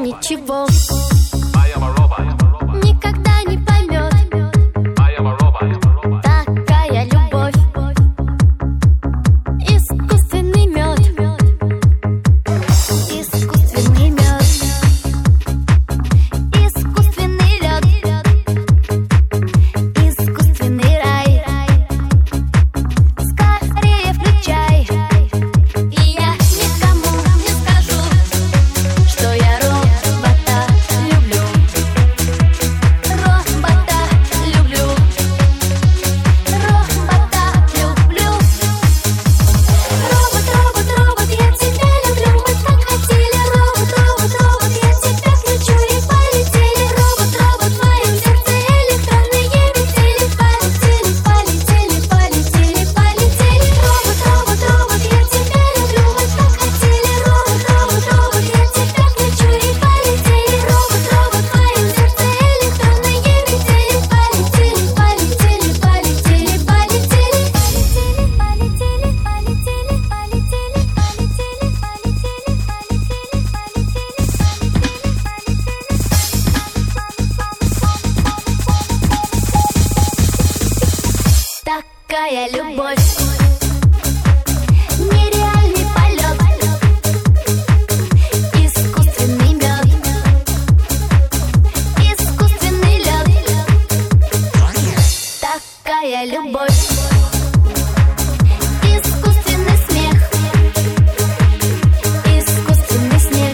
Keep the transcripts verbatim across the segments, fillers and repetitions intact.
ничего никогда не поймет. Такая любовь, искусственный мед, искусственный мед, искусственный лед, искусственный рай. Скорее включай, и я никому не скажу, что я робота люблю. Робота люблю. Робота люблю. Робот, робот, робот, я тебя люблю. Мы так хотели. Робот, робот, робот, я тебя включу и полетели. Робот, робот, в моем сердце электронные метели. Полетели, полетели, полетели, полетели. Робот, робот, робот, я тебя люблю. Мы так хотели. Робот, робот, робот, я тебя включу и полетели. Робот, робот, в моем сердце электронные метели. Полетели, полетели, полетели, полетели. Полетели, полетели, полетели, полетели, полетели, полетели. Такая любовь, нереальный полет, искусственный мед, искусственный лед. Такая любовь, искусственный смех, искусственный снег.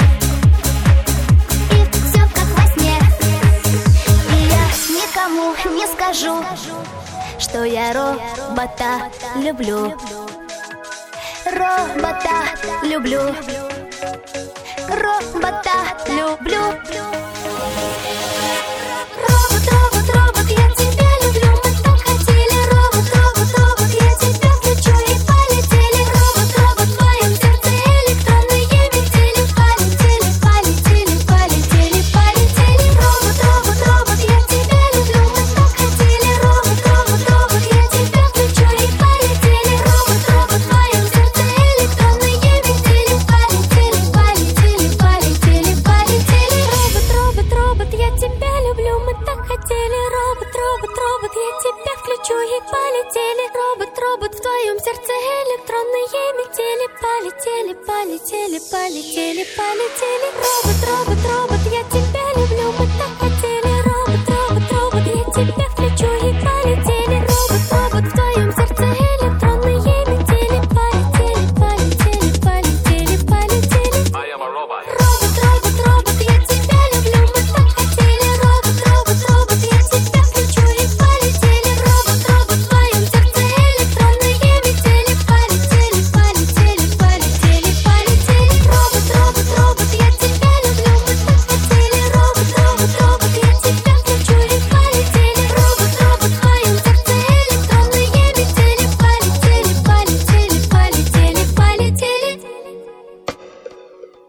И все как во сне. И я никому не скажу, что я робота люблю. Робота люблю. Робота люблю. Робот, робот, робот, я тебя люблю. Мы так хотели. Робот, робот, робот, я тебя включу и полетели. Робот, робот, в моем сердце электронные метели. Полетели, полетели, полетели, полетели. Робот, робот, робот, я тебя люблю. Мы так хотели. Робот, робот, робот, я тебя включу и полетели. Робот, робот, в моем сердце электронные метели. Полетели, полетели, полетели, полетели. Робот, робот, робот, я тебя люблю. Мы так хотели. Робот, робот, робот, я тебя включу и полетели. Робот, робот, в твоем сердце электронные метели. Полетели, полетели, полетели, полетели. Робот, робот, робот, я тебя люблю. Мы